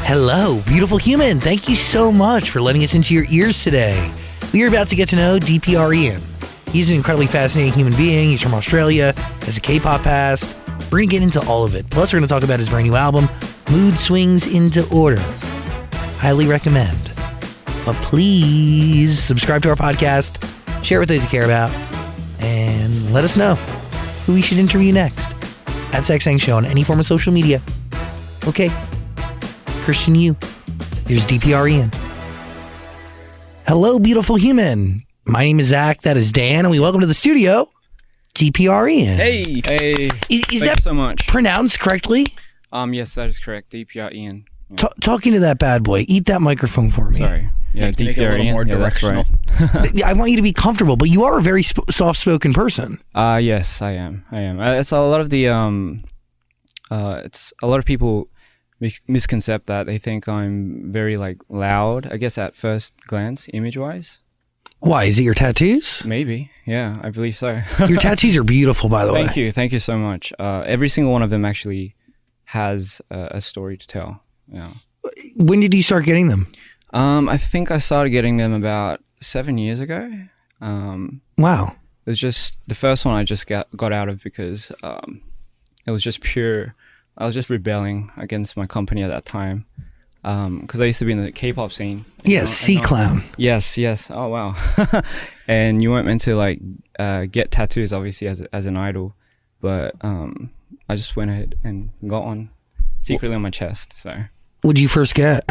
Hello, beautiful human. Thank you so much for letting us into your ears today. We are about to get to know DPR Ian. He's an incredibly fascinating human being. He's from Australia, has a K-pop past. We're going to get into all of it. Plus, we're going to talk about his brand new album, Mood Swings into Order. Highly recommend. But please subscribe to our podcast, share it with those you care about, and let us know who we should interview next. At Saxang Show on any form of social media. Okay. Christian Yu. Here's DPR Ian. Hello, beautiful human. My name is Zach. That is Dan, and we welcome to the studio DPR Ian. Hey. Is Thank that you so much. pronounced correctly? Yes, that is correct. DPR Ian. Yeah. Talking to that bad boy. Eat that microphone for me. Sorry. Yeah, Make it a DPR little Ian. more directional. That's I want you to be comfortable, but you are a very soft-spoken person. right. Yes, I am. It's a lot of the it's a lot of people misconcept that. They think I'm very loud. I guess at first glance, image-wise. Why? Is it your tattoos? Maybe. Yeah, I believe so. Your tattoos are beautiful, by the way. Thank you so much. Every single one of them actually has a story to tell. Yeah. When did you start getting them? I think I started getting them about 7 years ago. Wow. It was just the first one I just got out of because it was just pure. I was just rebelling against my company at that time because I used to be in the K-pop scene. Yes, C-Clown. Yes. Oh wow. And you weren't meant to get tattoos, obviously, as an idol, but I just went ahead and got one secretly on my chest. So. What did you first get?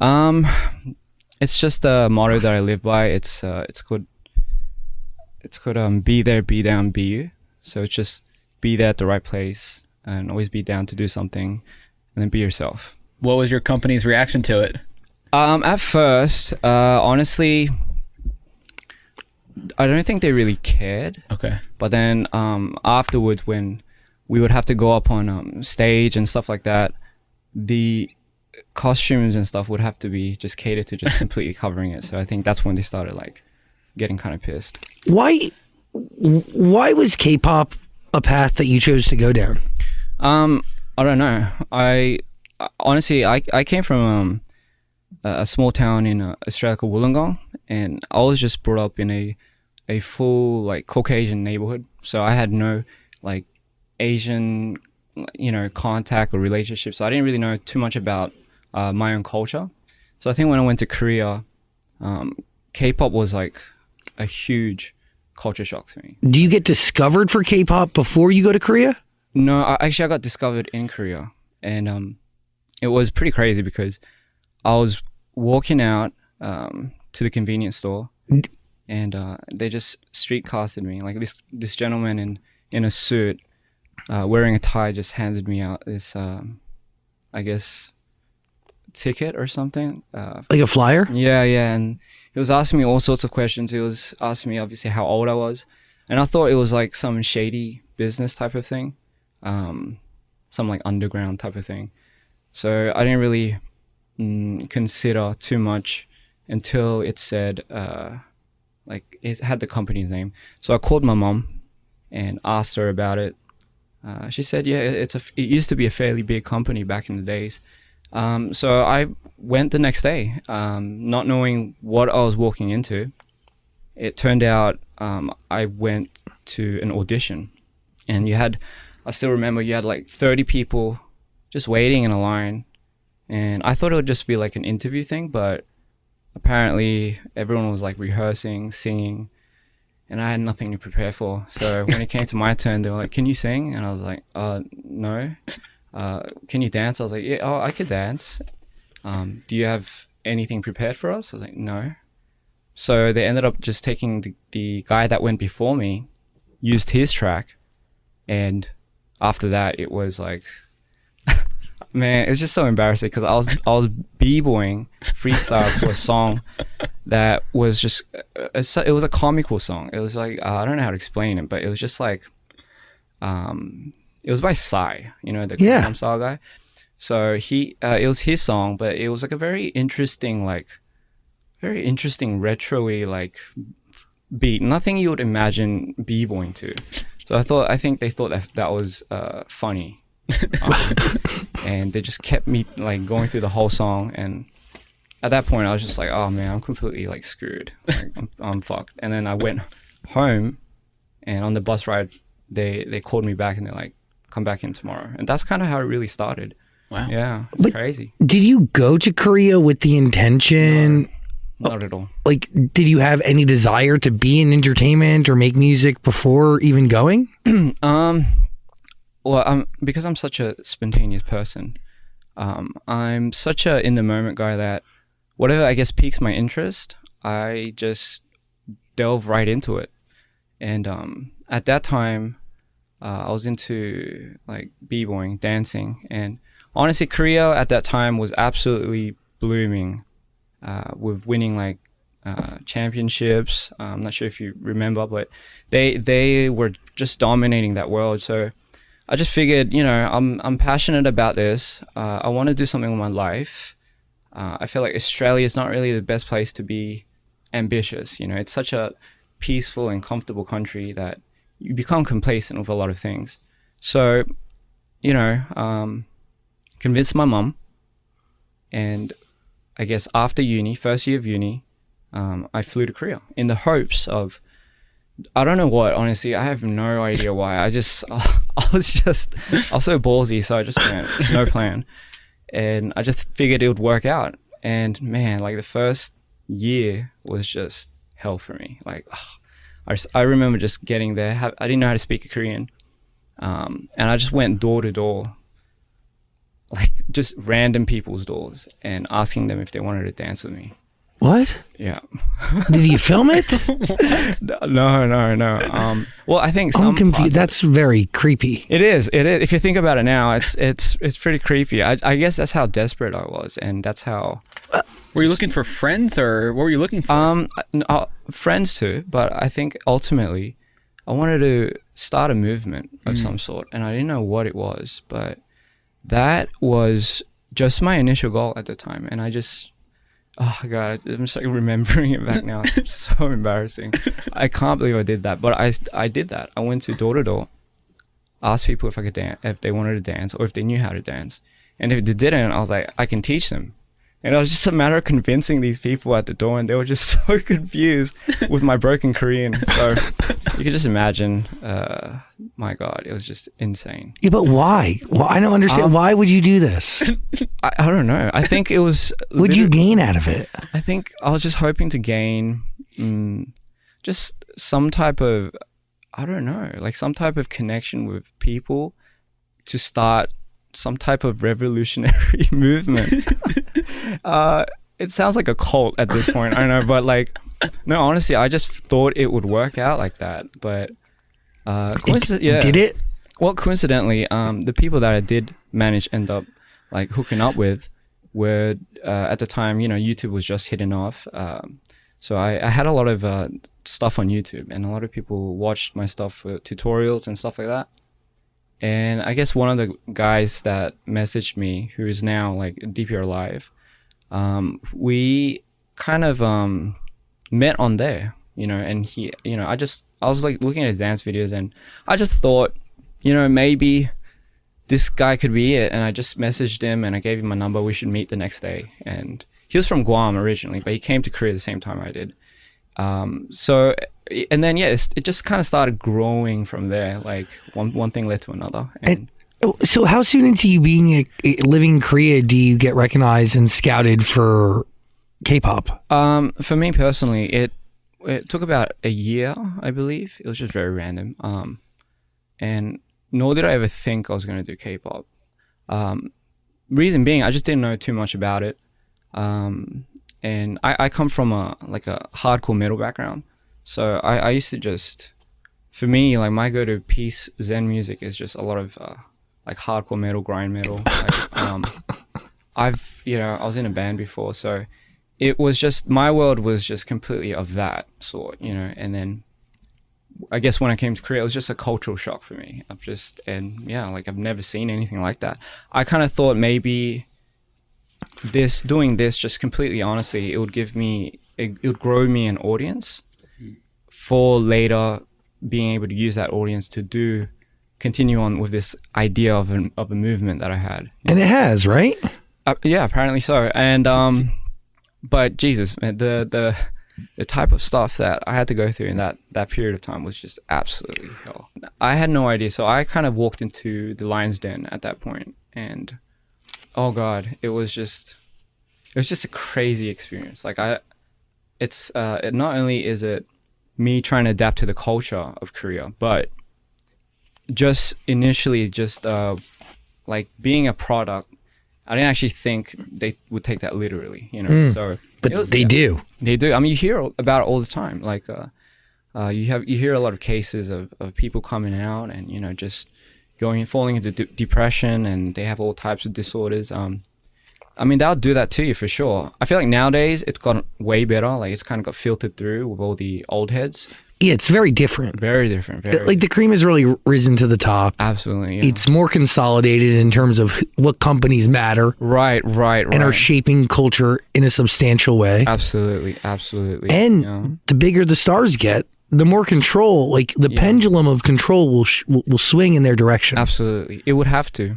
It's just a motto that I live by. It's called be there, be down, be you. So it's just be there at the right place and always be down to do something, and then be yourself. What was your company's reaction to it? At first, honestly, I don't think they really cared. Okay. But then afterwards, when we would have to go up on stage and stuff like that, the costumes and stuff would have to be just catered to just completely covering it. So I think that's when they started getting kind of pissed. Why was K-pop a path that you chose to go down? I don't know. I honestly came from a small town in Australia called Wollongong, and I was just brought up in a full Caucasian neighborhood. So I had no Asian contact or relationships. So I didn't really know too much about my own culture. So I think when I went to Korea, K-pop was a huge culture shock to me. Do you get discovered for K-pop before you go to Korea? No, I got discovered in Korea, and it was pretty crazy because I was walking out to the convenience store, and they just streetcasted me. This gentleman in a suit, wearing a tie, just handed me out this, I guess, ticket or something. Like a flyer? Yeah, and he was asking me all sorts of questions. He was asking me, obviously, how old I was, and I thought it was some shady business type of thing. Some underground type of thing. So I didn't really consider too much until it said it had the company's name. So I called my mom and asked her about it. She said, yeah, it used to be a fairly big company back in the days. So I went the next day, not knowing what I was walking into. It turned out I went to an audition, and I still remember you had 30 people just waiting in a line, and I thought it would just be an interview thing, but apparently everyone was rehearsing, singing, and I had nothing to prepare for. So when it came to my turn, they were like, "Can you sing?" And I was like, "No." Can you dance? I was like, "Yeah, I could dance." Do you have anything prepared for us? I was like, "No." So they ended up just taking the guy that went before me, used his track, and after that, it was man, it was just so embarrassing because I was b-boying freestyle to a song that was just it was a comical song. It was I don't know how to explain it, but it was just it was by Psy, the Gangnam Style guy. So it was his song, but it was a very interesting retro-y beat. Nothing you would imagine b-boying to. So I think they thought that was funny. And they just kept me like going through the whole song. And at that point, I was just like, oh man, I'm completely like screwed. Like, I'm fucked. And then I went home, and on the bus ride, they called me back and they're like, come back in tomorrow. And that's kind of how it really started. Wow. Yeah, it's crazy. Did you go to Korea with the intention? No, not at all. Like, did you have any desire to be in entertainment or make music before even going? Well, because I'm such a spontaneous person, I'm such a in the moment guy that whatever I guess piques my interest, I just delve right into it. And at that time, I was into like b-boying, dancing, and honestly, Korea at that time was absolutely blooming, with winning like championships. I'm not sure if you remember, but they were just dominating that world. So I just figured, I'm passionate about this. I want to do something with my life. I feel like Australia is not really the best place to be ambitious. It's such a peaceful and comfortable country that you become complacent with a lot of things. So, convinced my mum, and I guess after uni, first year of uni, I flew to Korea in the hopes of, I don't know what, honestly, I have no idea why. I was so ballsy, so I just went, no plan. And I just figured it would work out. And man, like the first year was just hell for me. Like, I remember just getting there. I didn't know how to speak Korean. And I just went door to door, like just random people's doors, and asking them if they wanted to dance with me. What? Yeah. Did you film it? No. Well, I think I'm confused. That's very creepy. It is. If you think about it now, it's pretty creepy. I guess that's how desperate I was, and that's how. Were you looking for friends, or what were you looking for? Friends too, but I think ultimately, I wanted to start a movement of some sort, and I didn't know what it was, but that was just my initial goal at the time, and I just. Oh God, I'm just like remembering it back now. It's so embarrassing. I can't believe I did that, but I did that. I went door to door, asked people if I could dance, if they wanted to dance, or if they knew how to dance. And if they didn't, I was like, I can teach them. And it was just a matter of convincing these people at the door, and they were just so confused with my broken Korean. So you can just imagine. My God, it was just insane. Yeah, but why? Well, I don't understand. Why would you do this? I don't know. I think it was. What'd you gain out of it? I think I was just hoping to gain just some type of, I don't know, like some type of connection with people to start some type of revolutionary movement. It sounds like a cult at this point. I don't know, but like, no, honestly, I just thought it would work out like that. But Did it? Well, coincidentally, the people that I did end up like hooking up with were at the time, YouTube was just hitting off. So I had a lot of stuff on YouTube, and a lot of people watched my stuff for tutorials and stuff like that. And I guess one of the guys that messaged me, who is now like DPR Live, we kind of met on there, and he, I was like looking at his dance videos, and I just thought, maybe this guy could be it. And I just messaged him, and I gave him my number. We should meet the next day. And he was from Guam originally, but he came to Korea the same time I did. So, and then, it just kind of started growing from there. Like one thing led to another. And so how soon into you being living in Korea do you get recognized and scouted for K-pop? For me personally, it took about a year, I believe. It was just very random. And nor did I ever think I was going to do K-pop. Reason being, I just didn't know too much about it. And I come from a hardcore metal background. So I used to just, for me, like my go-to peace Zen music is just a lot of like hardcore metal, grind metal. I was in a band before, so it was just, my world was just completely of that sort, and then I guess when I came to Korea, it was just a cultural shock for me. I've never seen anything like that. I kind of thought maybe doing this just completely honestly, it would grow me an audience for later being able to use that audience to do continue on with this idea of a movement that I had. And it has, right? Yeah, apparently so. And but Jesus, man, the type of stuff that I had to go through in that period of time was just absolutely hell. I had no idea. So I kind of walked into the lion's den at that point, and oh God, it was just a crazy experience. Like it not only is it me trying to adapt to the culture of Korea, but just initially like being a product, I didn't actually think they would take that literally, you know. So but they do. They do. I mean, you hear about it all the time. Like you hear a lot of cases of people coming out and, you know, just falling into depression, and they have all types of disorders. I mean, they'll do that to you for sure. I feel like nowadays it's gotten way better. Like it's kind of got filtered through with all the old heads. Yeah, it's very different. Very different. Like the cream has really risen to the top. Absolutely. Yeah. It's more consolidated in terms of what companies matter. Right. And are shaping culture in a substantial way. Absolutely. And the bigger the stars get, the more control, like the pendulum of control will swing in their direction. Absolutely. It would have to.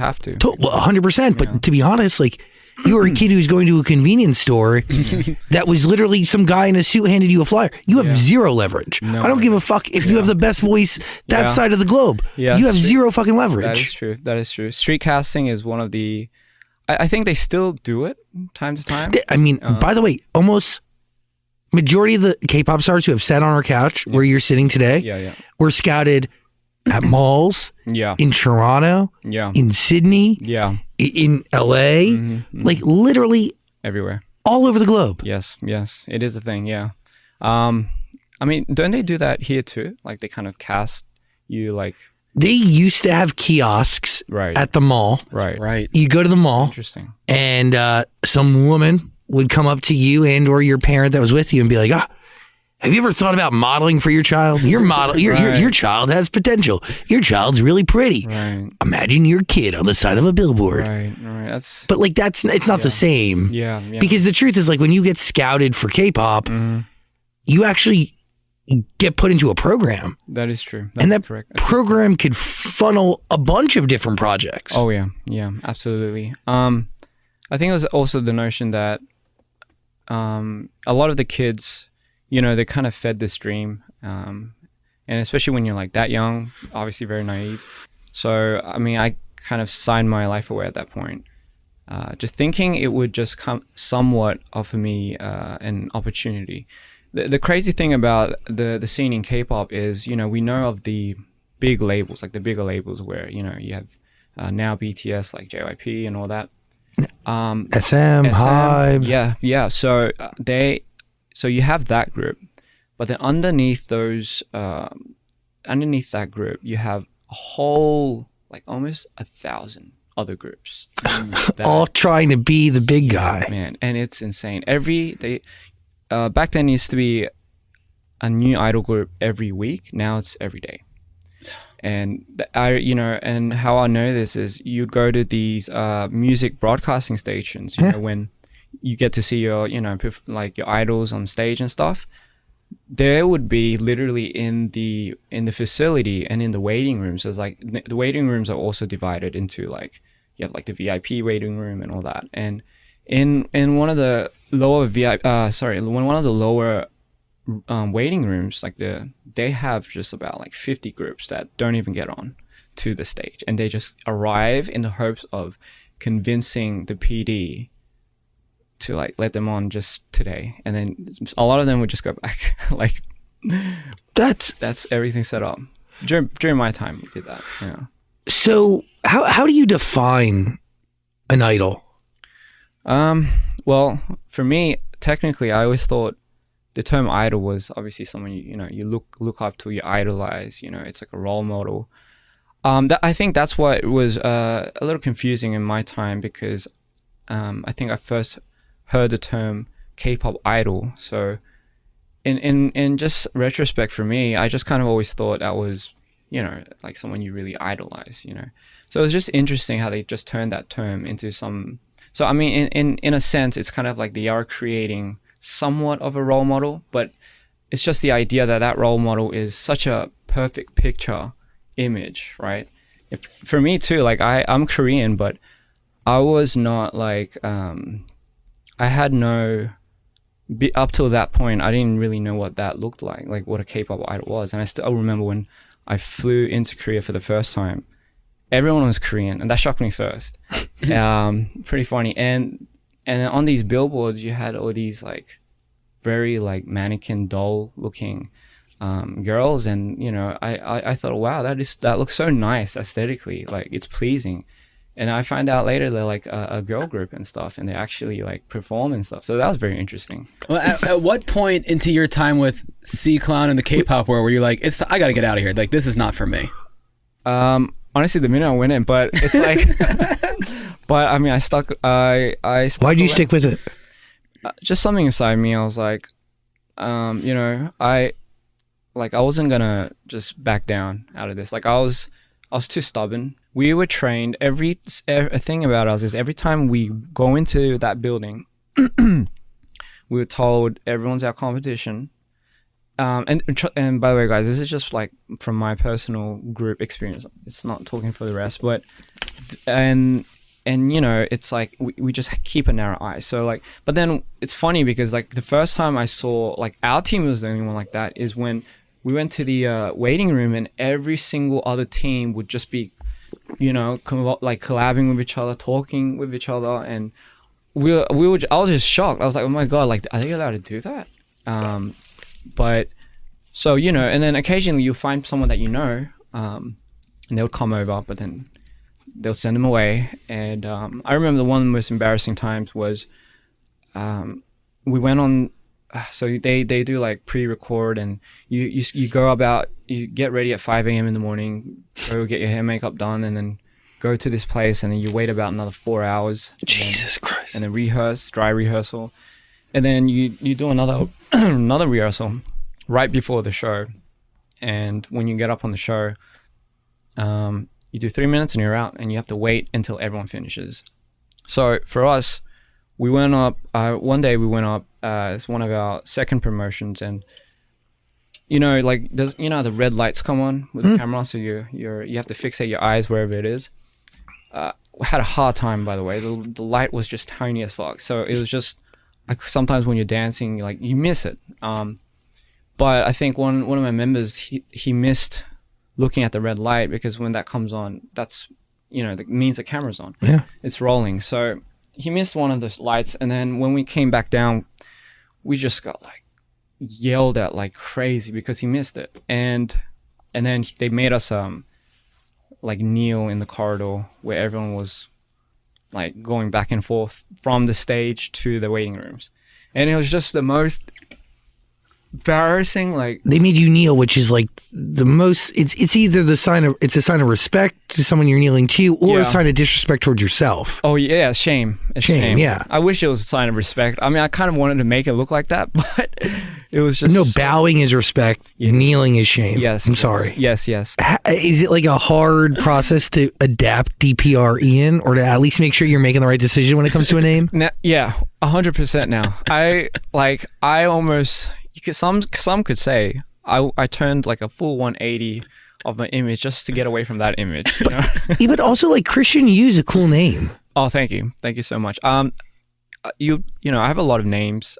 100%. But to be honest, like, you were a kid who's going to a convenience store that was literally some guy in a suit handed you a flyer. You have zero leverage. No, I don't give a fuck if you have the best voice that side of the globe. You have zero fucking leverage. That is true. Street casting is one of the... I think they still do it time to time. I mean, by the way, almost majority of the K-pop stars who have sat on our couch where you're sitting today were scouted at malls, in Toronto, in Sydney, in LA, like literally everywhere, all over the globe. Yes, it is a thing. Yeah, I mean, don't they do that here too? Like they kind of cast you like. They used to have kiosks at the mall. Right. You go to the mall. Interesting. And some woman would come up to you and or your parent that was with you and be like, have you ever thought about modeling for your child? Your child has potential. Your child's really pretty. Right. Imagine your kid on the side of a billboard. Right. But like it's not the same. Yeah. Because the truth is, like, when you get scouted for K-pop, you actually get put into a program. That is true. That program could funnel a bunch of different projects. Oh yeah, absolutely. I think it was also the notion that a lot of the kids, you know, they kind of fed this dream, and especially when you're like that young, obviously very naive. So I mean, I kind of signed my life away at that point, just thinking it would just somewhat offer me an opportunity. The crazy thing about the scene in K-pop is, you know, we know of the big labels, like the bigger labels where, you know, you have now BTS, like JYP and all that. SM, HYBE. Yeah. So so you have that group, but then underneath that group, you have a whole, like almost 1,000 other groups. All trying to be the big guy. Man, and it's insane. Back then it used to be a new idol group every week. Now it's every day. And and how I know this is you'd go to these music broadcasting stations, you know, when you get to see your, you know, like your idols on stage and stuff. There would be literally in the facility and in the waiting rooms. There's like the waiting rooms are also divided into like, you have like the VIP waiting room and all that. And in one of the lower waiting rooms, like they have just about like 50 groups that don't even get on to the stage, and they just arrive in the hopes of convincing the PD to like let them on just today, and then a lot of them would just go back. Like that's everything set up. During my time, we did that. Yeah. So how do you define an idol? Well, for me, technically, I always thought the term idol was obviously someone you look up to, you idolize. You know, it's like a role model. I think that's what was a little confusing in my time, because I think I first heard the term K-pop idol. So in just retrospect for me, I just kind of always thought that was, you know, like someone you really idolize, you know. So it was just interesting how they just turned that term into some. So I mean, in a sense, it's kind of like they are creating somewhat of a role model, but it's just the idea that role model is such a perfect picture image, right? For me too, like I'm Korean, but I was not like I had no up till that point I didn't really know what that looked like what a K-pop idol was. And I still remember when I flew into Korea for the first time, everyone was Korean, and that shocked me first. Pretty funny. And on these billboards you had all these like very like mannequin doll looking girls, and you know, I thought, wow, that looks so nice aesthetically, like it's pleasing. And I find out later they're like a girl group and stuff, and they actually like perform and stuff. So that was very interesting. Well, at what point into your time with C-Clown and the K-pop world were you like, I got to get out of here? Like, this is not for me. Honestly, the minute I went in, but it's like, but I mean, I stuck. Why'd you stick with it? Just something inside me. I was like, you know, I wasn't gonna just back down out of this. Like I was too stubborn. We were trained. Every thing about us is every time we go into that building, we were told everyone's our competition. And by the way, guys, this is just like from my personal group experience. It's not talking for the rest, but and you know, it's like we just keep a narrow eye. So like, but then it's funny because like the first time I saw like our team was the only one like that is when we went to the waiting room, and every single other team would just be, you know, like collabing with each other, talking with each other, and I was just shocked. I was like, oh my god, like are they allowed to do that? But so, you know, and then occasionally you'll find someone that you know, and they'll come over, but then they'll send them away. And I remember one of the most embarrassing times was we went on. So they do like pre-record, and you go about, you get ready at 5 a.m. in the morning, go get your hair makeup done, and then go to this place, and then you wait about another 4 hours. Jesus Christ. And then rehearse, dry rehearsal. And then you do another another rehearsal right before the show. And when you get up on the show, you do 3 minutes and you're out, and you have to wait until everyone finishes. So for us, we went up, one day we went up, it's one of our second promotions, and you know, like there's, you know, the red lights come on with the camera, so you have to fixate your eyes wherever it is. We had a hard time, by the way. The light was just tiny as fuck, so it was just like sometimes when you're dancing, like you miss it. But I think one of my members, he missed looking at the red light, because when that comes on, that's, you know, that means the camera's on. Yeah, it's rolling. So he missed one of the lights, and then when we came back down, we just got like yelled at like crazy because he missed it. And then they made us like kneel in the corridor where everyone was like going back and forth from the stage to the waiting rooms, and it was just the most embarrassing. Like they made you kneel, which is like the most, it's either a sign of respect to someone you're kneeling to, or a sign of disrespect towards yourself. Oh yeah, shame. It's shame. Yeah, I wish it was a sign of respect. I mean, I kind of wanted to make it look like that, but it was just, no, bowing is respect, kneeling is shame. Yes, I'm sorry. Yes. Is it like a hard process to adapt DPR Ian, or to at least make sure you're making the right decision when it comes to a name? Yeah, 100% now. I almost, some could say I turned like a full 180 of my image just to get away from that image. You know? Yeah, but also like Christian Yu is a cool name. Oh, thank you so much. You know, I have a lot of names.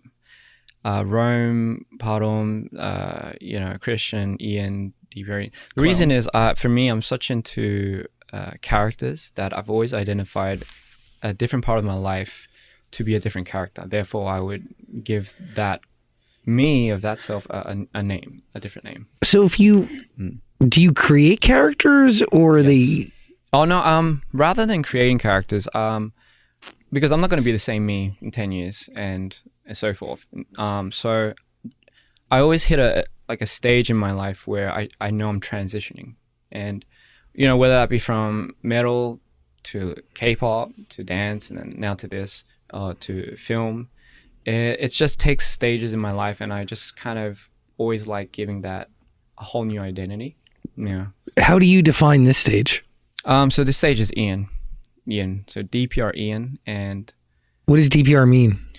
Rome, Parom, you know, Christian, Ian, DPR. The reason is, for me, I'm such into characters that I've always identified a different part of my life to be a different character. Therefore, I would give that me of that self a name, a different name. So if you do you create characters, or are they? Oh no, rather than creating characters, because I'm not going to be the same me in 10 years and so forth. So I always hit a stage in my life where I know I'm transitioning, and you know, whether that be from metal to K-pop to dance, and then now to this, to film. It just takes stages in my life, and I just kind of always like giving that a whole new identity. Yeah. How do you define this stage? So this stage is Ian. So DPR Ian. And what does DPR mean?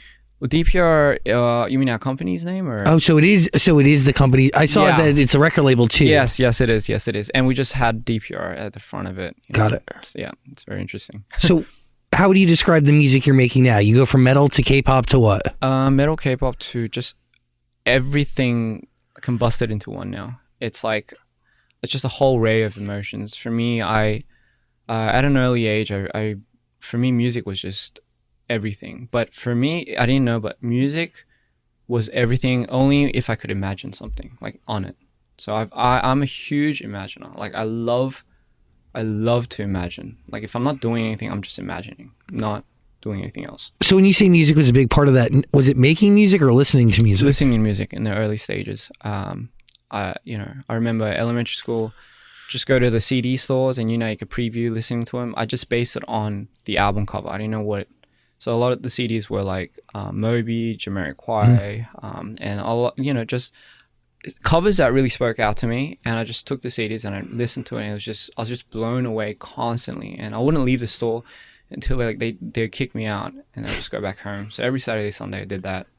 Well, DPR, you mean our company's name or? Oh, so it is the company. I saw Yeah. that it's a record label too. Yes, it is. Yes, it is. And we just had DPR at the front of it. Got it. So, yeah, it's very interesting. So how would you describe the music you're making now? You go from metal to K-pop to what? Metal, K-pop to just everything combusted into one now. It's just a whole array of emotions. For me, at an early age, for me, music was just everything. But for me, I didn't know, but music was everything only if I could imagine something like on it. So I'm a huge imaginer. Like I love to imagine. Like if I'm not doing anything, I'm just imagining, not doing anything else. So when you say music was a big part of that, was it making music or listening to music? Listening to music in the early stages. I remember elementary school, just go to the CD stores and you could preview listening to them. I just based it on the album cover. I didn't know what. So a lot of the CDs were like Moby, Jamiroquai, and a lot, just covers that really spoke out to me. And I just took the CDs and I listened to it. And I was just blown away constantly. And I wouldn't leave the store until they'd kick me out, and I'd just go back home. So every Saturday, Sunday, I did that.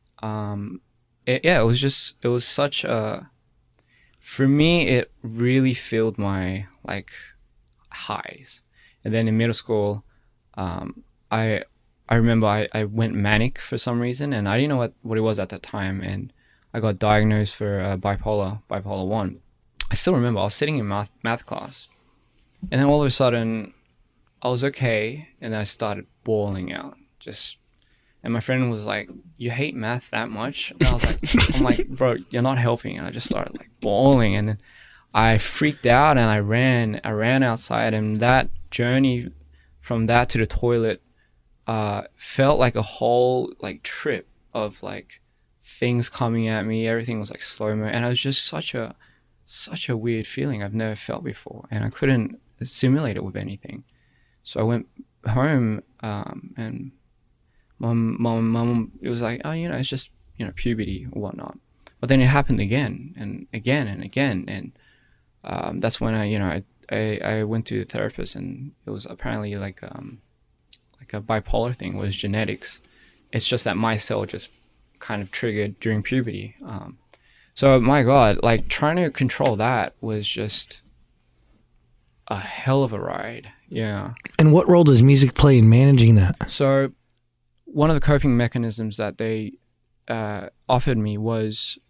It was such a. For me, it really filled my highs. And then in middle school, I remember I went manic for some reason, and I didn't know what it was at that time, and I got diagnosed for bipolar 1. I still remember I was sitting in math class, and then all of a sudden I was okay, and then I started bawling out. And my friend was like, "You hate math that much?" And I was like, "I'm like, bro, you're not helping." And I just started bawling, and then I freaked out and I ran outside, and that journey from that to the toilet felt like a whole trip of things coming at me. Everything was slow-mo, and it was just such a weird feeling I've never felt before, and I couldn't simulate it with anything. So I went home, and my mom, it was like, oh, it's just puberty or whatnot. But then it happened again and again and again, and that's when I went to the therapist, and it was apparently like a bipolar thing. It was genetics. It's just that my cell just kind of triggered during puberty. So my God, trying to control that was just a hell of a ride. Yeah. And what role does music play in managing that? So one of the coping mechanisms that they offered me was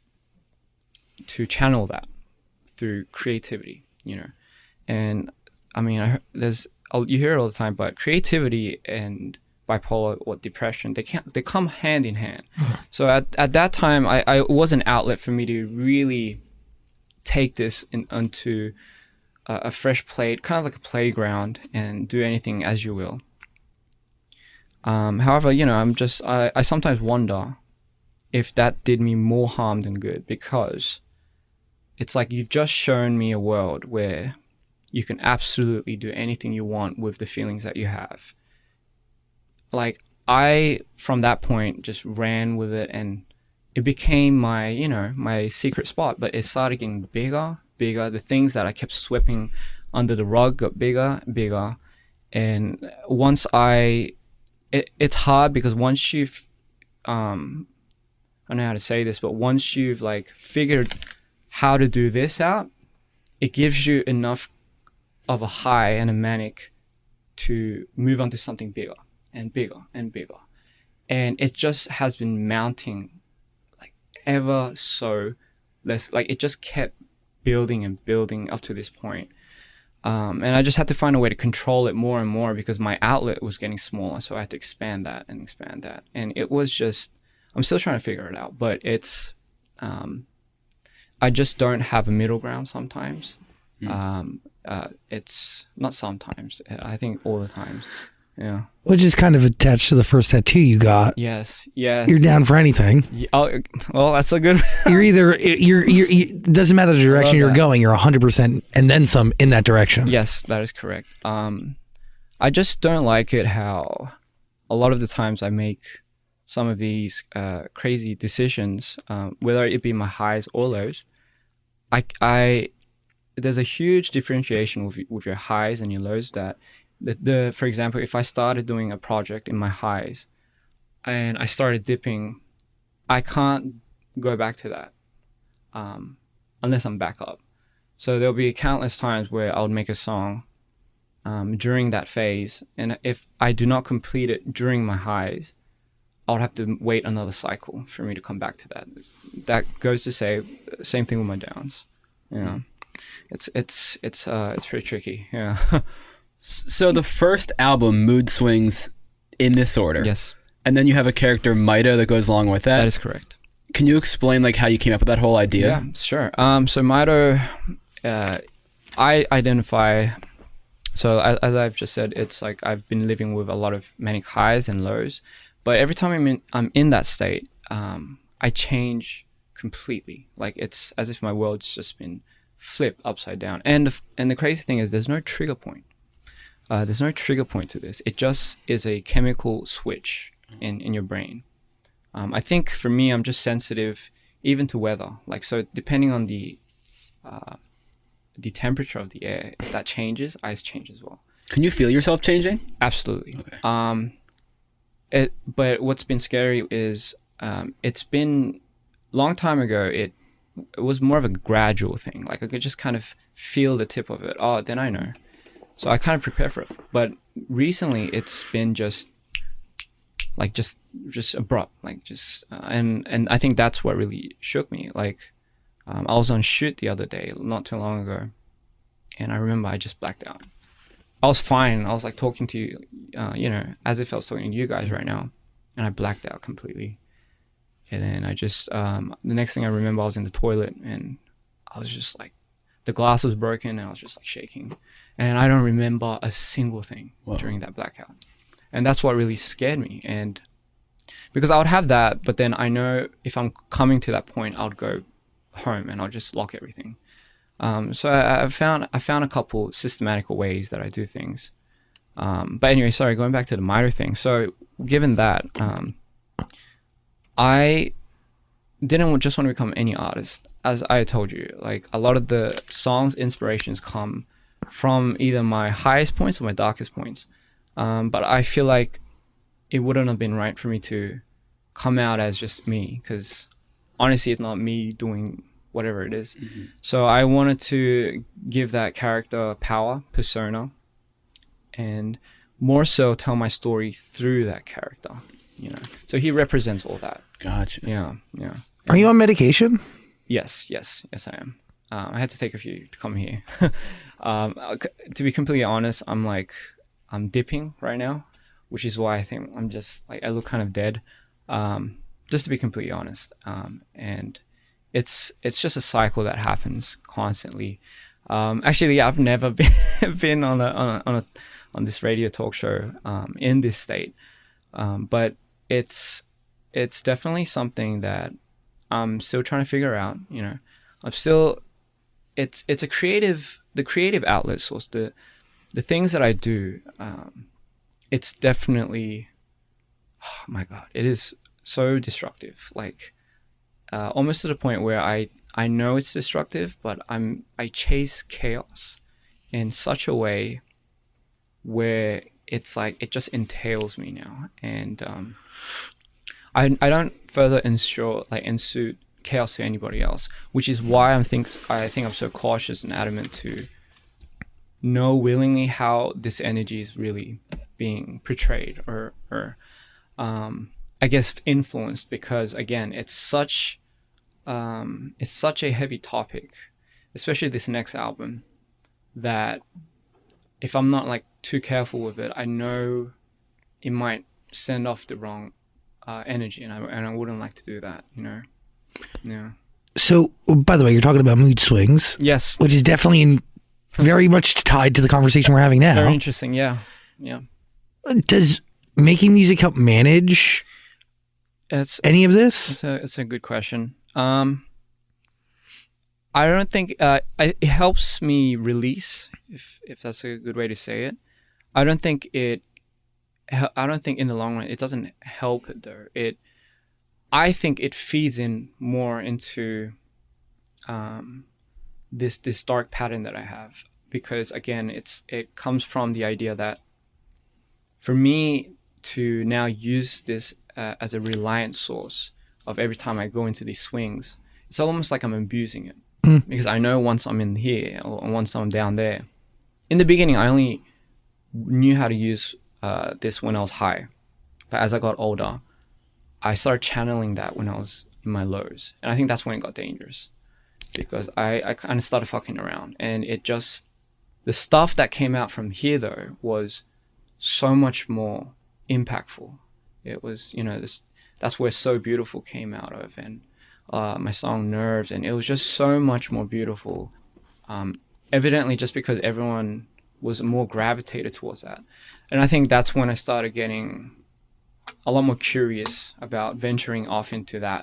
to channel that through creativity, and I mean, you hear it all the time, but creativity and bipolar or depression, they come hand in hand. So at that time, it was an outlet for me to really take this onto a fresh plate, kind of like a playground, and do anything as you will. However, I sometimes wonder if that did me more harm than good, because it's like you've just shown me a world where you can absolutely do anything you want with the feelings that you have. I, from that point, just ran with it, and it became my secret spot, but it started getting bigger. The things that I kept sweeping under the rug got bigger. And once it's hard, because once you've, I don't know how to say this, but once you've figured how to do this out, it gives you enough of a high and a manic to move on to something bigger and bigger and bigger. And it just has been mounting ever so less. It just kept building and building up to this point. And I just had to find a way to control it more and more, because my outlet was getting smaller. So I had to expand that. And it was just, I'm still trying to figure it out, but it's, I just don't have a middle ground sometimes. It's not sometimes, I think all the times. Yeah. Which is kind of attached to the first tattoo you got. Yes. You're down for anything. Yeah, well, that's a good. You're either it doesn't matter the direction you're going. You're 100% and then some in that direction. Yes, that is correct. I just don't like it how a lot of the times I make some of these crazy decisions, whether it be my highs or lows. There's a huge differentiation with your highs and your lows. That for example, if I started doing a project in my highs, and I started dipping, I can't go back to that unless I'm back up. So there'll be countless times where I would make a song during that phase, and if I do not complete it during my highs, I would have to wait another cycle for me to come back to that. That goes to say, same thing with my downs. You know, it's pretty tricky. Yeah. So the first album, Mood Swings, in this order. Yes, And then you have a character, Maida, that goes along with that. that is correct. Can you explain like how you came up with that whole idea? Yeah, sure. So Maito, I identify. So as I've just said, it's like I've been living with a lot of manic highs and lows, but every time I'm in that state, I change completely. Like it's as if my world's just been flipped upside down. And the crazy thing is, there's no trigger point. There's no trigger point to this. It just is a chemical switch in your brain. I think for me, I'm just sensitive even to weather. Like, so depending on the temperature of the air, if that changes, I change as well. Can you feel yourself changing? Absolutely. Okay. But what's been scary is it's been long time ago. It was more of a gradual thing. Like I could just kind of feel the tip of it. Oh, then I know. So I kind of prepare for it. But recently, it's been just abrupt, like just and I think that's what really shook me. Like I was on shoot the other day, not too long ago, and I remember I just blacked out. I was fine. I was like talking to you, as if I was talking to you guys right now, and I blacked out completely. And then I just the next thing I remember, I was in the toilet and I was just like, the glass was broken and I was just like shaking, and I don't remember a single thing during that blackout. And that's what really scared me. And because I would have that, but then I know if I'm coming to that point, I'll go home and I'll just lock everything. So I found a couple systematical ways that I do things. But anyway, sorry, going back to the Maito thing. So given that, I didn't just want to become any artist. As I told you, like a lot of the songs' inspirations come from either my highest points or my darkest points. But I feel like it wouldn't have been right for me to come out as just me, because honestly, it's not me doing whatever it is. Mm-hmm. So I wanted to give that character power, persona, and more so tell my story through that character, So he represents all that. Gotcha. Yeah. Are you on medication? Yes, I am. I had to take a few to come here. To be completely honest, I'm dipping right now, which is why I think I'm just like, I look kind of dead, just to be completely honest. And it's just a cycle that happens constantly. Actually, I've never been on this radio talk show in this state, but it's definitely something that I'm still trying to figure out. I'm still, it's the creative outlet source, the things that I do, it's definitely, oh my God, it is so destructive. Like, almost to the point where I know it's destructive, but I chase chaos in such a way where it's like, it just entails me now. And, I don't further ensue chaos to anybody else, which is why I think I'm so cautious and adamant to know willingly how this energy is really being portrayed or I guess influenced, because again, it's such a heavy topic, especially this next album, that if I'm not like too careful with it, I know it might send off the wrong energy, and I wouldn't like to do that, Yeah. So, by the way, you're talking about Mood Swings. Yes. Which is definitely very much tied to the conversation we're having now. Very interesting. Yeah. Does making music help manage any of this? It's a good question. I don't think it helps me release, if that's a good way to say it. I don't think in the long run it doesn't help it though. I think it feeds in more into this dark pattern that I have, because again, it comes from the idea that for me to now use this as a reliant source of every time I go into these swings. It's almost like I'm abusing it because I know once I'm in here or once I'm down there. In the beginning, I only knew how to use this when I was high, but as I got older, I started channeling that when I was in my lows, and I think that's when it got dangerous because I kind of started fucking around, and it just the stuff that came out from here though was so much more impactful. It was, you know, that's where So Beautiful came out of, and my song Nerves, and it was just so much more beautiful. Evidently just because everyone was more gravitated towards that. And I think that's when I started getting a lot more curious about venturing off into that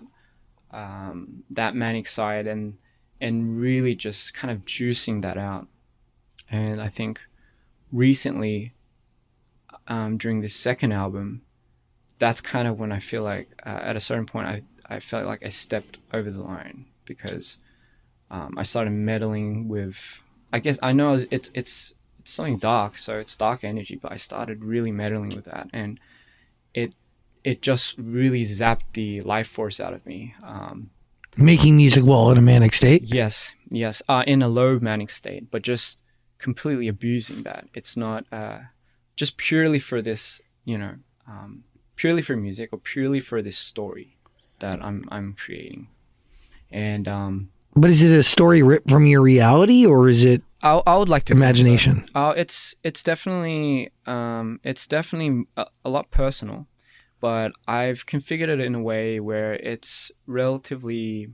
that manic side and really just kind of juicing that out. And I think recently during this second album, that's kind of when I feel like at a certain point I felt like I stepped over the line because I started meddling with, I guess I know it's something dark, so it's dark energy, but I started really meddling with that, and it just really zapped the life force out of me. Making music while in a manic state? Yes, in a low manic state, but just completely abusing that. It's not just purely for this, you know, purely for music or purely for this story that I'm creating. And but is it a story ripped from your reality, or is it I would like to imagination? It's definitely a lot personal, but I've configured it in a way where it's relatively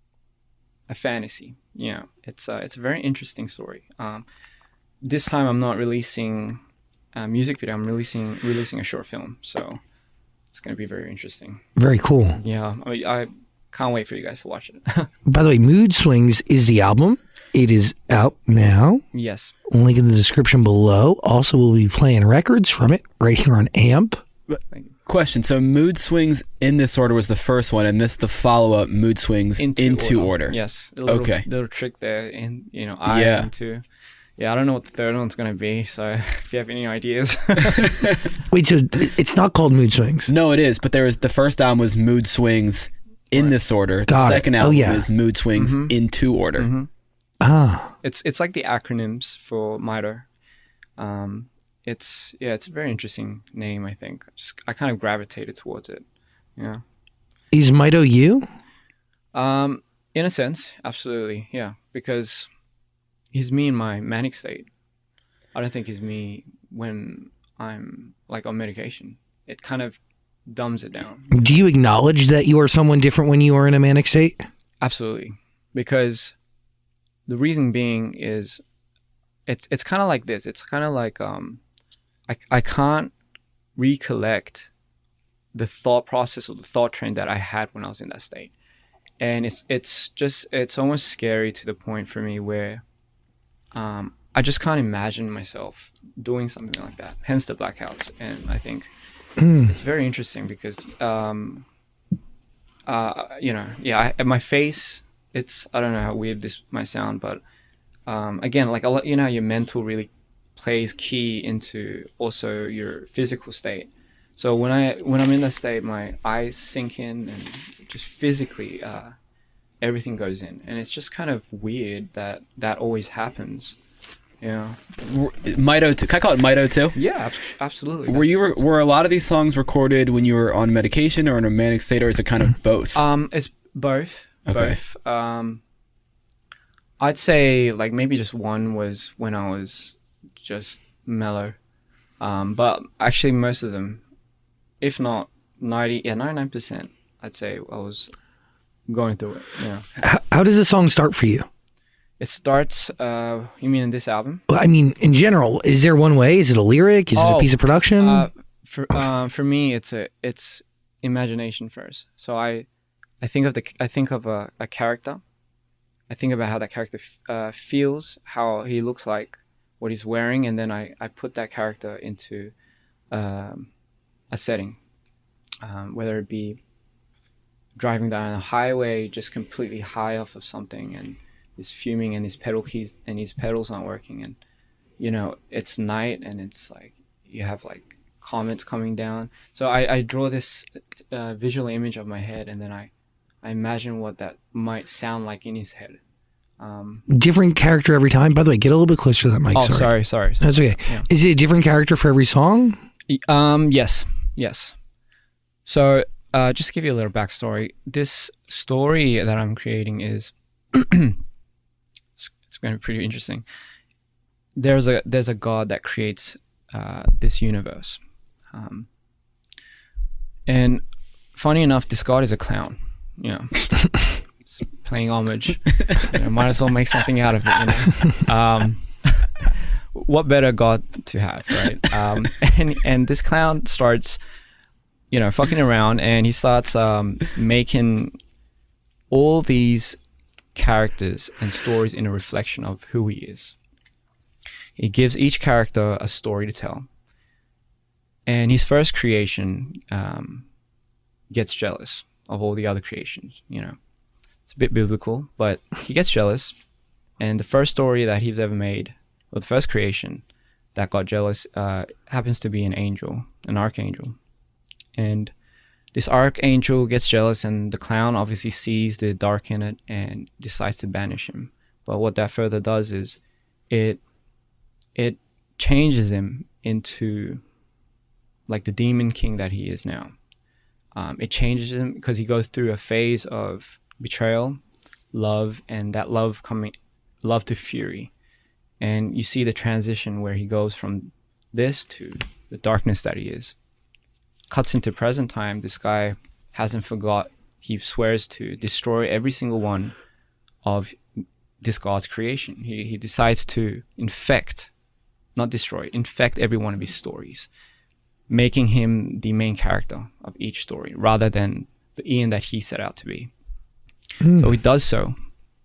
a fantasy. You know, it's a very interesting story. This time I'm not releasing a music video. I'm releasing a short film, so it's going to be very interesting. Very cool. Yeah, I can't wait for you guys to watch it. By the way, Mood Swings is the album. It is out now. Yes. Link in the description below. Also, we'll be playing records from it right here on AMP. Thank you. Question. So Mood Swings in this order was the first one, and this the follow-up Mood Swings into order. Yes. Okay. Little trick there, and you know, into. Yeah, I don't know what the third one's gonna be. So if you have any ideas. Wait, so it's not called Mood Swings? No, it is. But there was the first album was Mood Swings in this order. Got the it. second album yeah. is Mood Swings into order. Mm-hmm. Ah. It's like the acronyms for Mito. It's a very interesting name. I think I kind of gravitated towards it. Yeah. Is Mito you? In a sense, absolutely. Yeah, because he's me in my manic state. I don't think he's me when I'm like on medication. It kind of dumbs it down. Do you acknowledge that you are someone different when you are in a manic state? Absolutely, because the reason being is it's kind of like this. It's kind of like I can't recollect the thought process or the thought train that I had when I was in that state, and it's almost scary to the point for me where I just can't imagine myself doing something like that. Hence the blackouts, and I think it's very interesting because my face. I don't know how weird this might sound, but again, like you know, your mental really plays key into also your physical state. So when I'm in that state, my eyes sink in and just physically everything goes in, and it's just kind of weird that always happens. Yeah. Mito too. Can I call it Mito too? Yeah, absolutely. Were a lot of these songs recorded when you were on medication or in a manic state, or is it kind of both? It's both. Okay. Both. I'd say like maybe just one was when I was just mellow. But actually most of them, if not 99%, I'd say I was going through it. Yeah. How does the song start for you? It starts, you mean in this album? Well, I mean, in general, is there one way? Is it a lyric? Is it a piece of production? For me, it's imagination first. So I think of a character. I think about how that character feels, how he looks like, what he's wearing, and then I put that character into a setting, whether it be driving down a highway just completely high off of something and he's fuming and his pedals aren't working, and you know it's night and it's like you have like comets coming down. So I draw this visual image of my head, and then I imagine what that might sound like in his head. Different character every time? By the way, get a little bit closer to that mic. Oh, sorry. That's okay. Yeah. Is it a different character for every song? Yes. So, just to give you a little backstory, this story that I'm creating is it's going to be pretty interesting. There's a god that creates this universe, and funny enough, this god is a clown. It's playing homage. Might as well make something out of it. What better god to have, right? And this clown starts, fucking around, and he starts making all these characters and stories in a reflection of who he is. He gives each character a story to tell. And his first creation gets jealous of all the other creations, It's a bit biblical, but he gets jealous. And the first story that he's ever made, or the first creation that got jealous, happens to be an angel, an archangel. And this archangel gets jealous, and the clown obviously sees the dark in it and decides to banish him. But what that further does is it changes him into like the demon king that he is now. It changes him because he goes through a phase of betrayal, love, and that love to fury. And you see the transition where he goes from this to the darkness that he is. Cuts into present time. This guy hasn't forgot. He swears to destroy every single one of this god's creation. He decides to infect every one of his stories, making him the main character of each story rather than the Ian that he set out to be. So he does so.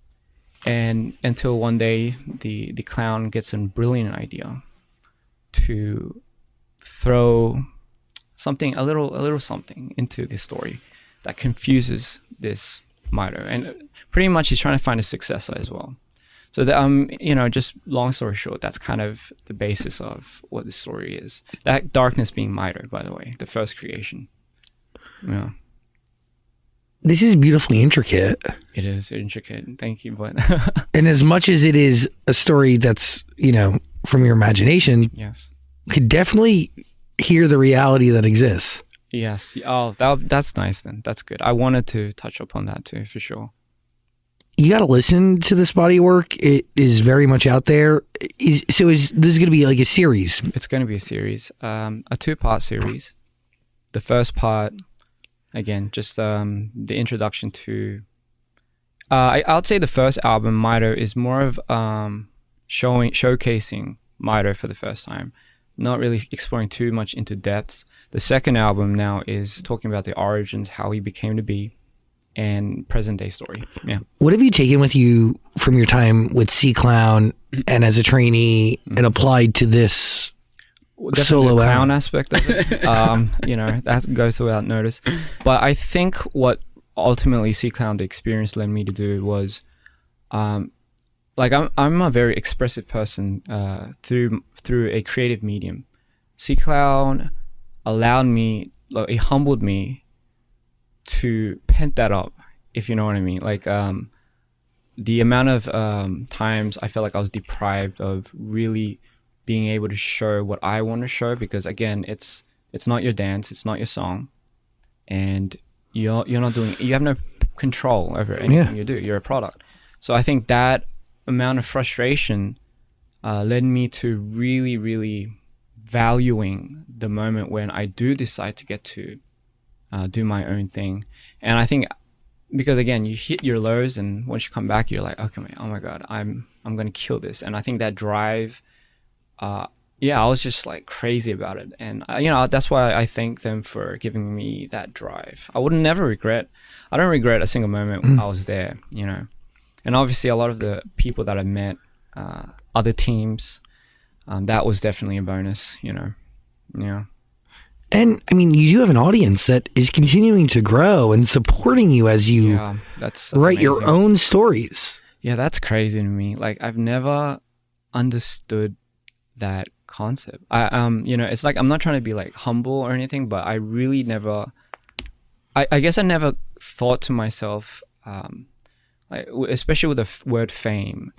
And until one day the clown gets a brilliant idea to throw a little something into this story that confuses this Mito. And pretty much he's trying to find a successor as well. So just long story short, that's kind of the basis of what the story is. That darkness being Mito, by the way, the first creation. Yeah. This is beautifully intricate. It is intricate. Thank you, but and as much as it is a story that's, from your imagination, yes, you could definitely hear the reality that exists. Yes. Oh, that's nice then. That's good. I wanted to touch upon that too, for sure. You got to listen to this body of work. It is very much out there. Is this going to be like a series? It's going to be a series, a 2-part series. The first part, again, just the introduction to. I would say the first album, Mito, is more of showcasing Mito for the first time, not really exploring too much into depths. The second album now is talking about the origins, how he became to be, and present day story. Yeah. What have you taken with you from your time with C Clown and as a trainee and applied to this solo the clown album? aspect of it? That goes without notice. But I think what ultimately C Clown, the experience, led me to do was, I'm a very expressive person through a creative medium. C Clown allowed me, he humbled me to pent that up, if you know what I mean. The amount of times I felt like I was deprived of really being able to show what I want to show, because again, it's not your dance, it's not your song, and you have no control over anything you do. You're a product. So I think that amount of frustration led me to really, really valuing the moment when I do decide to get to do my own thing. And I think because again, you hit your lows, and once you come back, you're like, okay, oh my God, I'm gonna kill this. And I think that drive, I was just like crazy about it. And that's why I thank them for giving me that drive. I don't regret a single moment when I was there, And obviously a lot of the people that I met, other teams, that was definitely a bonus, Yeah. And I mean, you do have an audience that is continuing to grow and supporting you as you that's write amazing. your own stories. Yeah, that's crazy to me. Like, I've never understood that concept. It's like, I'm not trying to be like humble or anything, but I really never I guess I never thought to myself, especially with the word fame,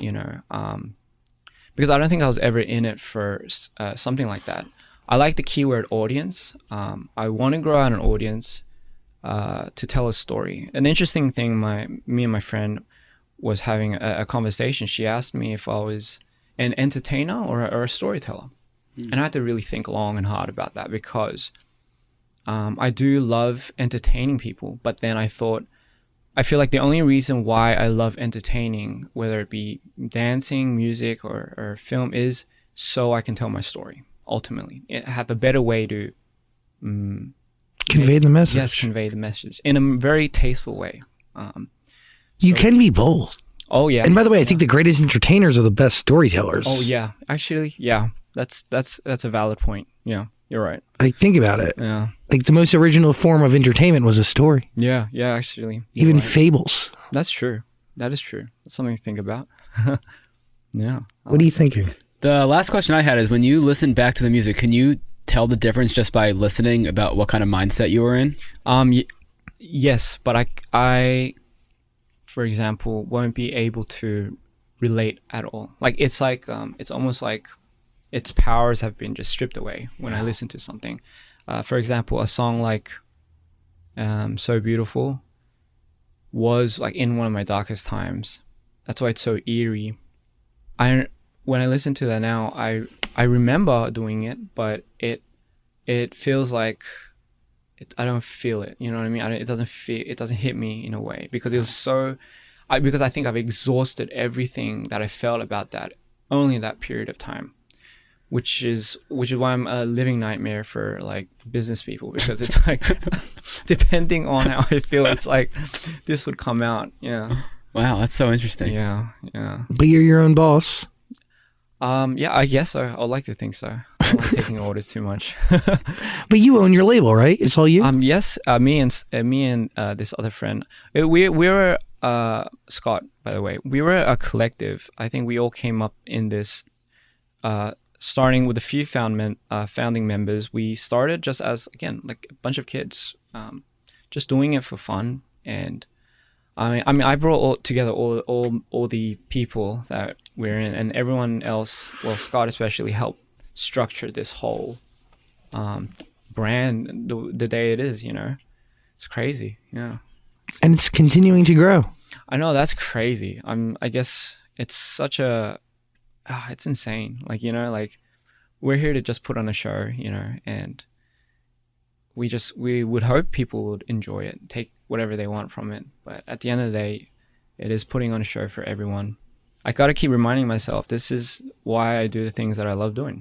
because I don't think I was ever in it for something like that. I like the keyword audience. I want to grow out an audience to tell a story. An interesting thing, me and my friend was having a conversation. She asked me if I was an entertainer or a storyteller. And I had to really think long and hard about that, because I do love entertaining people. But then I feel like the only reason why I love entertaining, whether it be dancing, music, or film, is so I can tell my story. Ultimately, have a better way to convey the message. Yes, convey the message in a very tasteful way. You can be both. Oh yeah. And by the way, I think the greatest entertainers are the best storytellers. Oh yeah, actually, yeah. That's a valid point. Yeah, you're right. Like, think about it. Yeah. Like, the most original form of entertainment was a story. Yeah, actually. Even right. fables. That's true. That is true. That's something to think about. Yeah. What are you thinking? The last question I had is, when you listen back to the music, can you tell the difference just by listening about what kind of mindset you were in? Yes, but I, for example, won't be able to relate at all. It's almost like its powers have been just stripped away when I listen to something. For example, a song like So Beautiful was like in one of my darkest times. That's why it's so eerie. When I listen to that now, I remember doing it, but it feels like I don't feel it. You know what I mean? It doesn't hit me in a way, because it was because I think I've exhausted everything that I felt about that only in that period of time, which is why I'm a living nightmare for like business people, because it's like depending on how I feel, it's like this would come out. Yeah. Wow, that's so interesting. Yeah. But you're your own boss. Yeah, I guess so. I'd like to think so. I don't like taking orders too much. But you own your label, right? It's all you? Yes. Me and this other friend. We were Scott, by the way. We were a collective. I think we all came up in this. Starting with a few founding members, we started just as, again, like a bunch of kids, just doing it for fun. And I mean, I brought together all the people that we're in, and everyone else. Well, Scott especially helped structure this whole brand the day it is. It's crazy. Yeah, and it's continuing to grow. I know, that's crazy. I guess it's such a, it's insane. Like we're here to just put on a show, and we would hope people would enjoy it, take whatever they want from it. But at the end of the day, it is putting on a show for everyone. I got to keep reminding myself, this is why I do the things that I love doing,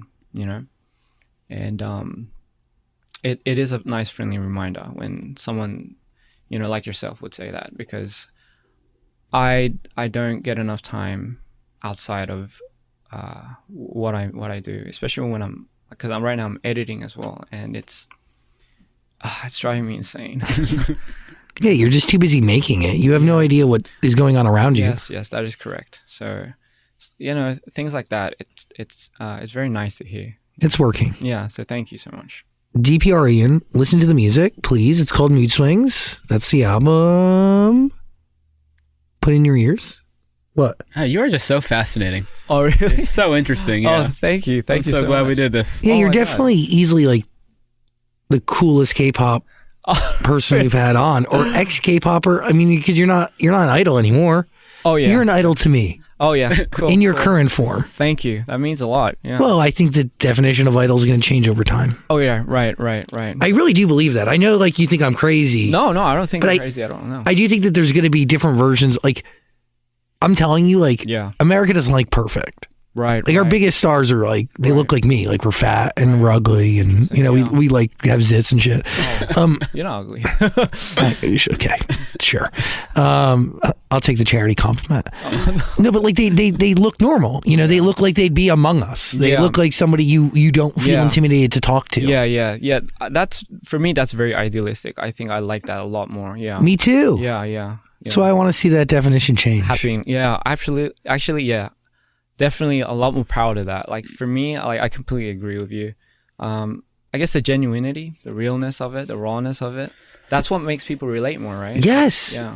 and it is a nice friendly reminder when someone, like yourself would say that, because I don't get enough time outside of what I do, especially when because right now I'm editing as well, and it's driving me insane. Yeah, you're just too busy making it. You have no idea what is going on around you. Yes, that is correct. So, things like that. It's very nice to hear. It's working. Yeah. So thank you so much. DPR Ian, listen to the music, please. It's called Mood Swings. That's the album. Put in your ears. What? You are just so fascinating. Oh, really? It's so interesting. Yeah. Oh, thank you. Thank you I'm so glad much. we did this. Yeah, Oh you're my definitely easily like the coolest K-pop person we've had on, or ex-K-popper. I mean, because you're not an idol anymore. Oh yeah. You're an idol to me. Oh yeah. Cool. In your current form. Thank you. That means a lot. Yeah. Well, I think the definition of idol is going to change over time. Oh yeah. Right. I really do believe that. I know, like, you think I'm crazy. No, I don't think But you're crazy. I don't know. I do think that there's going to be different versions. Like, I'm telling you, like, Yeah. America doesn't like perfect. Right. Like, our right. biggest stars are like, they look like me. Like, we're fat and we're ugly, and we like have zits and shit. You're not ugly. Okay, sure. I'll take the charity compliment. No, but like they look normal. They look like they'd be among us. They look like somebody you don't feel intimidated to talk to. Yeah. That's, for me, that's very idealistic. I think I like that a lot more. Yeah. Me too. Yeah. So I want to see that definition change. Yeah, actually, yeah. Definitely a lot more proud of that. Like, for me, I completely agree with you. I guess the genuinity, the realness of it, the rawness of it. That's what makes people relate more, right? Yes. Yeah.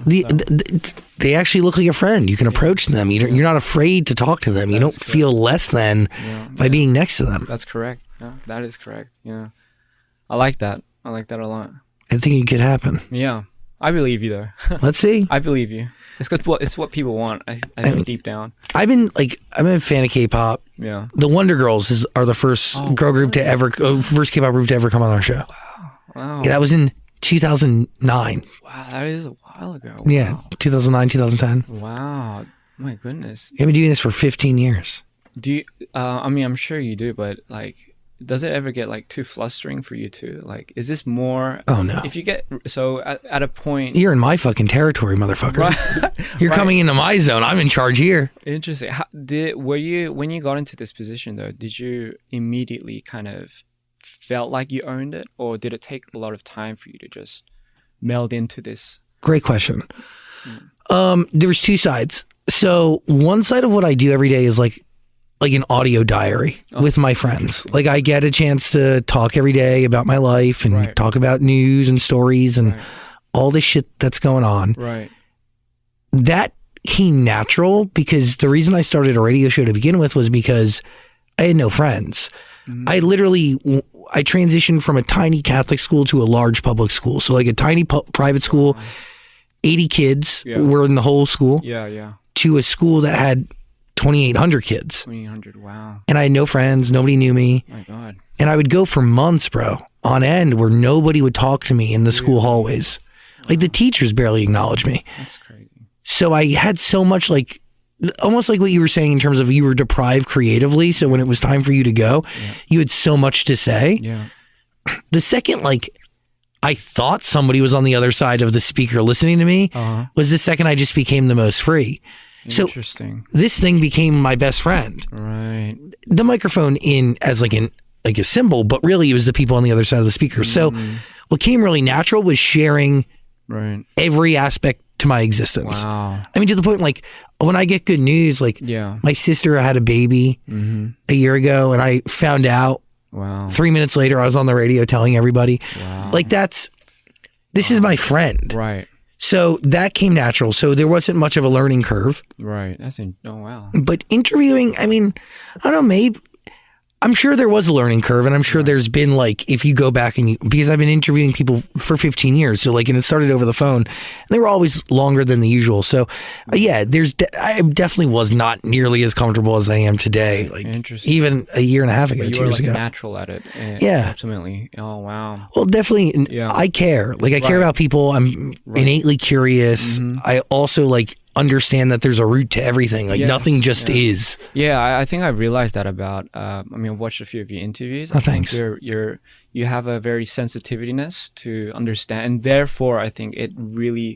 They actually look like a friend. You can approach them. You're not afraid to talk to them. You don't feel less than by being next to them. That's correct. Yeah, that is correct. Yeah. I like that. I like that a lot. I think it could happen. Yeah. I believe you though. Let's see. I believe you. It's what people want. I think deep down. I'm a fan of K-pop. Yeah. The Wonder Girls are the first girl group to ever, first K-pop group to ever come on our show. Wow. Yeah, that was in 2009. Wow, that is a while ago. Wow. Yeah, 2009, 2010. Wow. My goodness. I've been doing this for 15 years. Do you, I mean, I'm sure you do, but like, does it ever get like too flustering for you too? Like, is this more? Oh no. If you get, so at a point. You're in my fucking territory, motherfucker. Right. You're coming into my zone. I'm in charge here. Interesting. When you got into this position though, did you immediately kind of felt like you owned it, or did it take a lot of time for you to just meld into this? Great question. There was two sides. So one side of what I do every day is like an audio diary with my friends. Like I get a chance to talk every day about my life and talk about news and stories and all this shit that's going on. Right. That came natural because the reason I started a radio show to begin with was because I had no friends. I transitioned from a tiny Catholic school to a large public school. So like a tiny private school, 80 kids were in the whole school. Yeah. To a school that had 2,800 kids. 2,800, wow. And I had no friends. Nobody knew me. My God. And I would go for months, bro, on end where nobody would talk to me in the school hallways. Like the teachers barely acknowledged me. That's crazy. So I had so much like, almost like what you were saying in terms of you were deprived creatively. So when it was time for you to go, you had so much to say. Yeah. The second, like, I thought somebody was on the other side of the speaker listening to me was the second I just became the most free. Interesting. So this thing became my best friend. Right. The microphone as like a symbol, but really it was the people on the other side of the speaker. So what came really natural was sharing every aspect to my existence. Wow. I mean, to the point, like when I get good news, like my sister had a baby a year ago and I found out 3 minutes later, I was on the radio telling everybody. Wow. Like this is my friend. Right. So that came natural. So there wasn't much of a learning curve. Right. Oh, wow. But interviewing, I mean, I don't know, maybe, I'm sure there was a learning curve, and I'm sure there's been like, if you go back because I've been interviewing people for 15 years. So like, and it started over the phone, and they were always longer than the usual. So I definitely was not nearly as comfortable as I am today. Like even a year and a half ago, but 2 years ago. Natural at it. Ultimately. Oh, wow. Well, definitely. I care. Like I care about people. I'm innately curious. I also like understand that there's a root to everything. Like nothing just is. Yeah, I think I realized that about. I mean, I've watched a few of your interviews. Oh, thanks. You have a very sensitiveness to understand, and therefore, I think it really.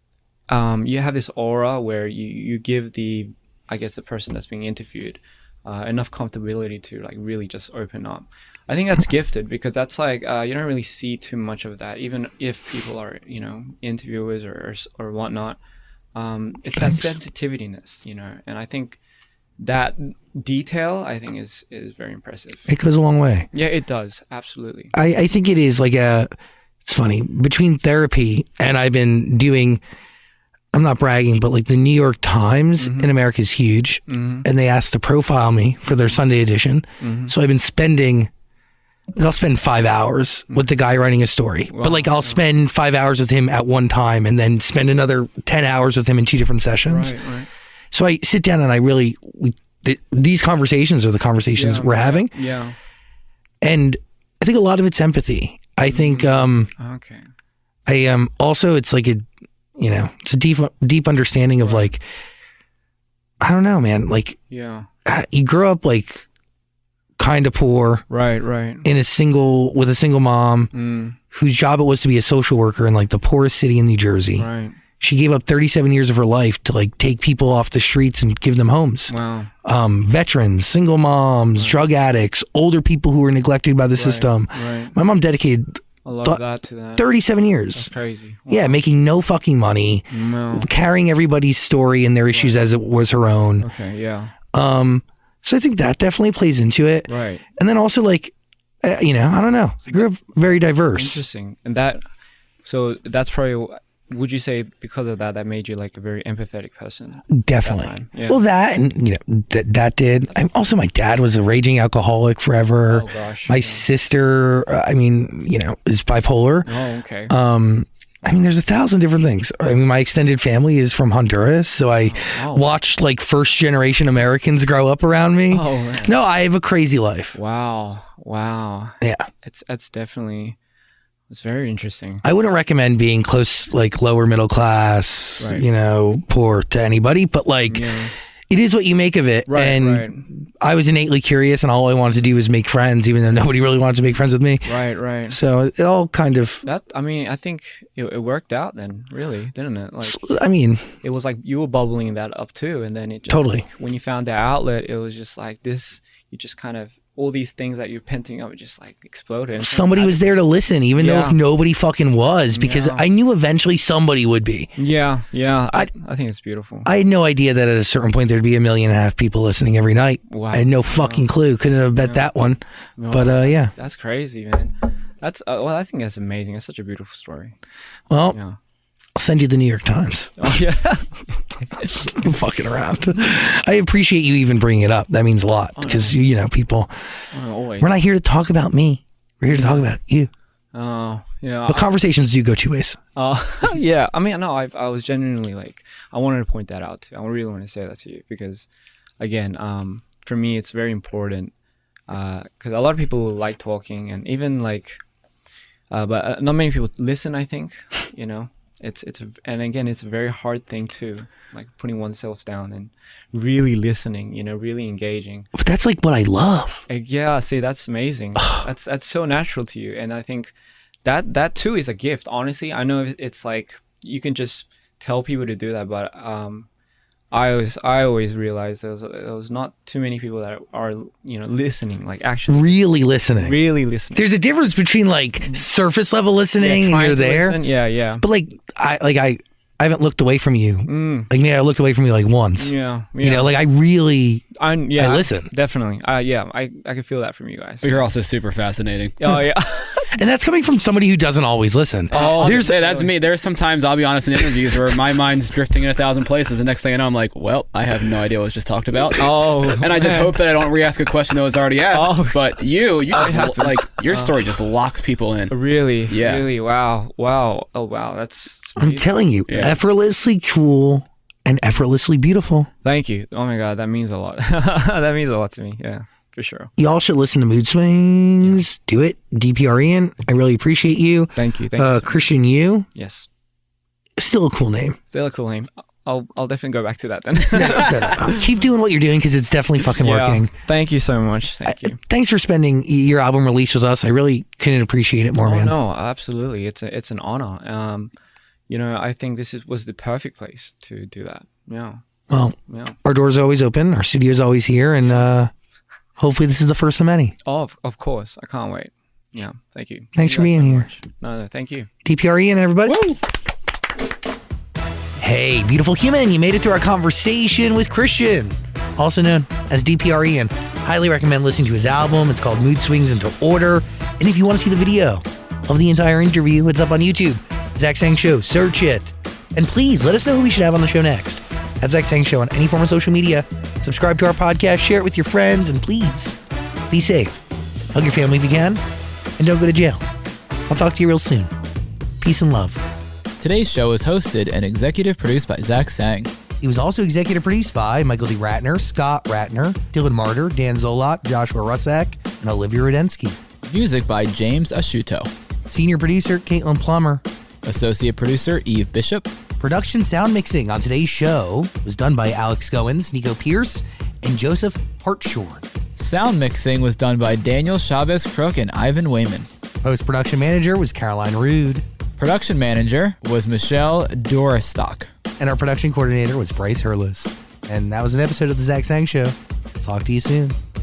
You have this aura where you give the person that's being interviewed enough comfortability to like really just open up. I think that's gifted because that's like you don't really see too much of that, even if people are interviewers or whatnot. It's that sensitiveness, and I think that detail, I think is very impressive. It goes a long way. Yeah, it does. Absolutely. I think it is like it's funny, between therapy and I've been doing, I'm not bragging, but like the New York Times in America is huge, and they asked to profile me for their Sunday edition. So I've been I'll spend 5 hours with the guy writing a story, but like I'll spend 5 hours with him at one time and then spend another 10 hours with him in 2 different sessions. Right. So I sit down and these conversations are the conversations we're having. Yeah. And I think a lot of it's empathy. I think, okay. I also, it's like it's a deep understanding of like, I don't know, man, like, you grow up like, kind of poor, right, with a single mom whose job it was to be a social worker in like the poorest city in New Jersey. Right. She gave up 37 years of her life to like take people off the streets and give them homes. Wow. Veterans, single moms, drug addicts, older people who were neglected by the system. Right. My mom dedicated a lot of that to that. 37 years. That's crazy. Wow. Yeah, making no fucking money, carrying everybody's story and their issues as it was her own. Okay, yeah. So I think that definitely plays into it. Right. And then also like, I don't know. I grew up very diverse. Interesting. And that, So that's probably. Would you say because of that made you like a very empathetic person? Definitely. Yeah. Well, that and that did. Also, my dad was a raging alcoholic forever. Oh gosh. My sister, is bipolar. Oh, okay. There's 1,000 different things. My extended family is from Honduras, so I watched like first generation Americans grow up around me. Oh man. No, I have a crazy life. Wow. Yeah. It's definitely. It's very interesting. I wouldn't recommend being close, like lower middle class, Right. Poor to anybody, but like it is what you make of it. Right, and right. I was innately curious, and all I wanted to do was make friends, even though nobody really wanted to make friends with me. Right. So it all kind of. I think it worked out then, really, didn't it? Like, it was like you were bubbling that up too, and then it just, totally. like, when you found the outlet, it was just like this. You just kind of. All these things that you're penting up just like exploded. And somebody was there to listen, even though if nobody fucking was, because I knew eventually somebody would be. Yeah. I think it's beautiful. I had no idea that at a certain point there'd be 1.5 million people listening every night. Wow. I had no fucking clue. Couldn't have bet that one. No, but yeah. That's crazy, man. That's I think that's amazing. It's such a beautiful story. Well, yeah. I'll send you the New York Times. Oh yeah. I'm fucking around. I appreciate you even bringing it up. That means a lot because people. Always. We're not here to talk about me. We're here to talk about you. Oh yeah. But conversations do go two ways. Yeah. I was genuinely like, I wanted to point that out too. I really want to say that to you because, again, for me it's very important because a lot of people like talking and even like, but not many people listen. I think It's and again, it's a very hard thing too, like putting oneself down and really listening, really engaging. But that's like what I love. Yeah, see, that's amazing. that's so natural to you, and I think that too is a gift. Honestly, I know it's like you can just tell people to do that, but I always realized there was not too many people that are listening, like actually really listening. There's a difference between like surface level listening and you're there. Listen. Yeah. But like I haven't looked away from you. Like maybe I looked away from you like once. Yeah. Like I really. I listen. Definitely. I can feel that from you guys. But you're also super fascinating. Oh yeah. And that's coming from somebody who doesn't always listen. Oh, that's me. There's sometimes, I'll be honest, in interviews where my mind's drifting in 1,000 places. The next thing I know, I'm like, well, I have no idea what was just talked about. Oh, and I just hope that I don't re-ask a question that was already asked. But you just, like, your story just locks people in. Really? Yeah. Really? Wow. Oh, wow. That's I'm telling you, effortlessly cool and effortlessly beautiful. Thank you. Oh my God, that means a lot. That means a lot to me. Yeah. For sure. Y'all should listen to Mood Swings. Yeah. Do it. DPR Ian. I really appreciate you. Thank you. Christian Yu. Yes. Still a cool name. I'll definitely go back to that then. Keep doing what you're doing because it's definitely fucking working. Thank you so much. Thank you. Thanks for spending your album release with us. I really couldn't appreciate it more, man. No, absolutely. It's an honor. I think this was the perfect place to do that. Yeah. Well, our door's always open. Our studio's always here, and hopefully this is the first of many. Oh, of course. I can't wait. Yeah. Thank you. Thanks for being here. No, thank you. DPR Ian, everybody. Woo! Hey, beautiful human. You made it through our conversation with Christian, also known as DPR Ian. Highly recommend listening to his album. It's called Mood Swings Into Order. And if you want to see the video of the entire interview, it's up on YouTube. Zach Sang Show. Search it. And please let us know who we should have on the show next. At Zach Sang Show on any form of social media. Subscribe to our podcast, share it with your friends, and please be safe. Hug your family if you can, and don't go to jail. I'll talk to you real soon. Peace and love. Today's show is hosted and executive produced by Zach Sang. It was also executive produced by Michael D. Ratner, Scott Ratner, Dylan Martyr, Dan Zolot, Joshua Rusak, and Olivia Rudensky. Music by James Asciutto. Senior producer, Caitlin Plummer. Associate producer, Eve Bishop. Production sound mixing on today's show was done by Alex Goins, Nico Pierce, and Joseph Hartshorn. Sound mixing was done by Daniel Chavez Crook and Ivan Wayman. Post-production manager was Caroline Rude. Production manager was Michelle Doristock. And our production coordinator was Bryce Hurlis. And that was an episode of The Zach Sang Show. Talk to you soon.